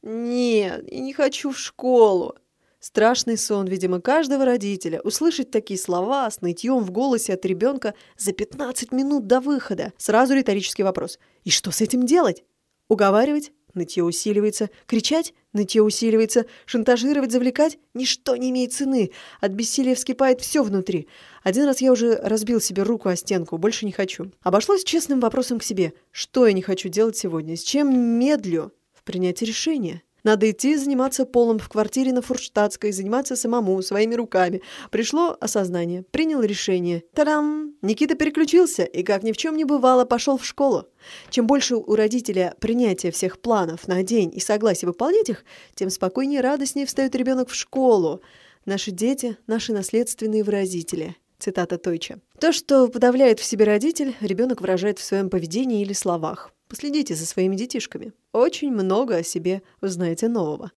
Нет, я не хочу в школу. Страшный сон, видимо, каждого родителя. Услышать такие слова с нытьем в голосе от ребенка за 15 минут до выхода. Сразу риторический вопрос. И что с этим делать? Уговаривать? Нытье усиливается. Кричать? Нытье усиливается. Шантажировать, завлекать? Ничто не имеет цены. От бессилия вскипает все внутри. Один раз я уже разбил себе руку о стенку. Больше не хочу. Обошлось честным вопросом к себе. Что я не хочу делать сегодня? С чем медлю в принятии решения? Надо идти заниматься полом в квартире на Фурштадтской, заниматься самому, своими руками. Пришло осознание, принял решение. Та-дам! Никита переключился и, как ни в чем не бывало, пошел в школу. Чем больше у родителя принятия всех планов на день и согласия выполнять их, тем спокойнее и радостнее встает ребенок в школу. Наши дети – наши наследственные выразители. Цитата Тойча. То, что подавляет в себе родитель, ребенок выражает в своем поведении или словах. Последите за своими детишками. Очень много о себе узнаете нового.